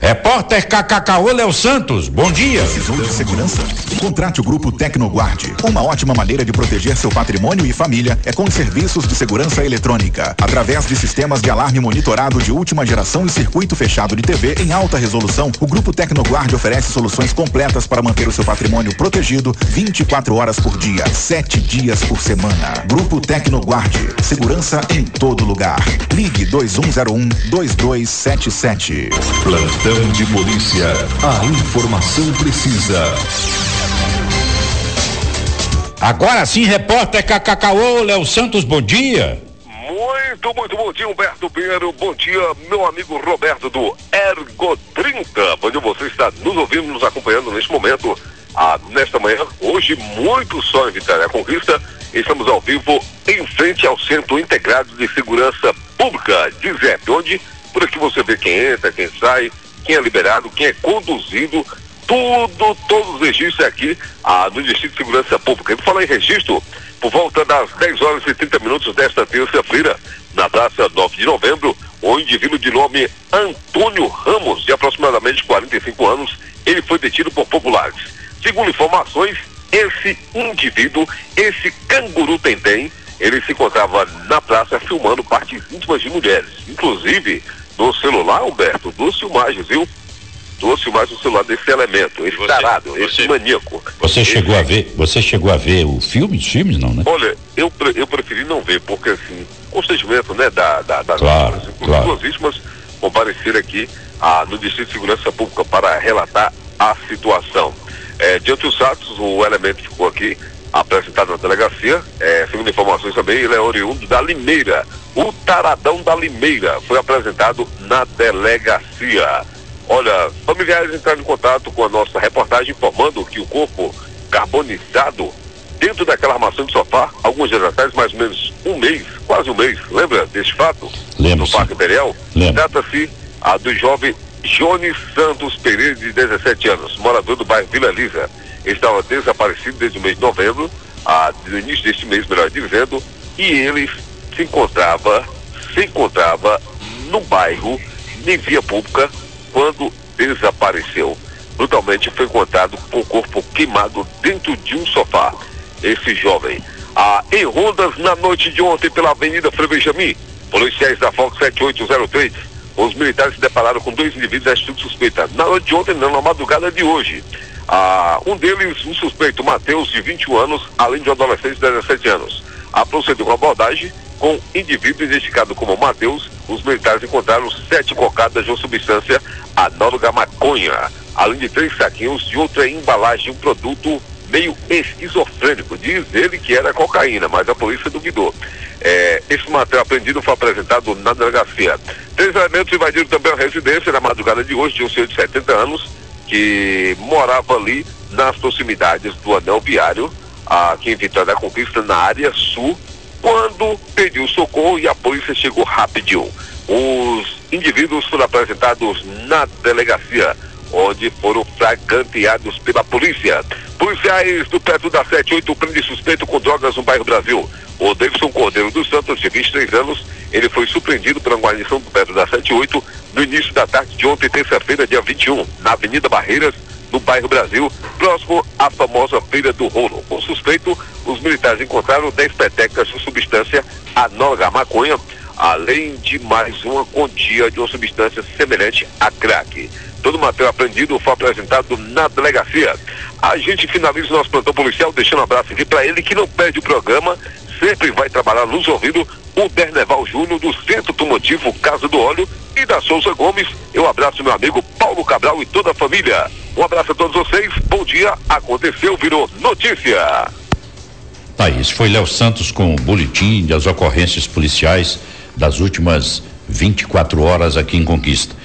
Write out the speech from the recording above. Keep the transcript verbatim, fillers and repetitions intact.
Repórter K K K O Léo Santos, bom dia. Precisou de segurança? Contrate o Grupo Tecnoguard. Uma ótima maneira de proteger seu patrimônio e família é com os serviços de segurança eletrônica. Através de sistemas de alarme monitorado de última geração e circuito fechado de T V em alta resolução, o Grupo Tecnoguard oferece soluções completas para manter o seu patrimônio protegido vinte e quatro horas por dia, sete dias por semana. Grupo Tecnoguard. Segurança em todo lugar. Ligue dois um zero um, dois dois sete sete. Plantão de polícia. A informação precisa. Agora sim, repórter K K K O Léo Santos, bom dia. Muito, muito bom dia, Humberto Pinheiro. Bom dia, meu amigo Roberto do Ergo trinta. Onde você está nos ouvindo, nos acompanhando neste momento, ah, nesta manhã. Hoje, muito sol em Vitória da Conquista. Estamos ao vivo em frente ao Centro Integrado de Segurança Pública, D I S E P, onde por aqui você vê quem entra, quem sai, quem é liberado, quem é conduzido, tudo, todos os registros aqui ah, no Distrito de Segurança Pública. E por falar em registro, por volta das dez horas e trinta minutos desta terça-feira, na praça nove de novembro, o indivíduo de nome Antônio Ramos, de aproximadamente quarenta e cinco anos, ele foi detido por populares. Segundo informações, esse indivíduo, esse canguru tem-tem, ele se encontrava na praça filmando partes íntimas de mulheres. Inclusive, no celular, Humberto, duas filmagens, viu? Duas filmagens no celular desse elemento, esse tarado, esse maníaco. Você esse... chegou a ver, você chegou a ver o filme, os filmes não, né? Olha, eu, eu preferi não ver, porque assim, constrangimento, né, da, da, das claro, vítimas, claro. Duas vítimas compareceram aqui ah, no Distrito de Segurança Pública para relatar a situação. É, diante dos fatos, o elemento ficou aqui apresentado na delegacia, é, segundo informações também, ele é oriundo da Limeira. O taradão da Limeira foi apresentado na delegacia. Olha, familiares entraram em contato com a nossa reportagem informando que o corpo carbonizado dentro daquela armação de sofá, alguns dias atrás, mais ou menos um mês, quase um mês, lembra desse fato? Lembro, no Parque Imperial? Trata-se a do jovem Jones Santos Pereira, de dezessete anos, morador do bairro Vila Elisa. Ele estava desaparecido desde o mês de novembro, ah, no início deste mês, melhor dizendo, e ele se encontrava, se encontrava no bairro, em via pública, quando desapareceu. Brutalmente foi encontrado com o corpo queimado dentro de um sofá. Esse jovem, ah, em rondas na noite de ontem pela Avenida Frei Benjamin, policiais da Fox sete oito zero três, os militares se depararam com dois indivíduos da atitude suspeita. Na noite de ontem, não, na madrugada de hoje. Ah, um deles, um suspeito, Matheus, de vinte e um anos, além de um adolescente de dezessete anos. A procedeu com abordagem com indivíduo identificado como Matheus. Os militares encontraram sete cocadas de uma substância análoga à maconha, além de três saquinhos de outra embalagem, um produto meio esquizofrênico. Diz ele que era cocaína, mas a polícia duvidou. É, esse material apreendido foi apresentado na delegacia. Três elementos invadiram também a residência na madrugada de hoje de um senhor de setenta anos, que morava ali nas proximidades do anel viário, aqui em Vitória da Conquista, na área sul, quando pediu socorro e a polícia chegou rapidinho. Os indivíduos foram apresentados na delegacia, onde foram flagranteados pela polícia. Policiais do Petro da sete oito prendem suspeito com drogas no bairro Brasil. O Davidson Cordeiro dos Santos, de vinte e três anos, ele foi surpreendido pela guarnição do Petro da sete oito no início da tarde de ontem, terça-feira, dia vinte e um, na Avenida Barreiras, no bairro Brasil, próximo à famosa Feira do Rolo. Com suspeito, os militares encontraram dez petecas de substância análoga à maconha, além de mais uma quantia de uma substância semelhante a crack. Todo o material apreendido foi apresentado na delegacia. A gente finaliza o nosso plantão policial, deixando um abraço aqui para ele que não perde o programa, sempre vai trabalhar nos ouvidos, o Derneval Júnior, do Centro Automotivo Casa do Óleo, e da Souza Gomes. Eu abraço meu amigo Paulo Cabral e toda a família. Um abraço a todos vocês, bom dia, aconteceu, virou notícia. Tá, isso foi Léo Santos com o boletim das ocorrências policiais das últimas vinte e quatro horas aqui em Conquista.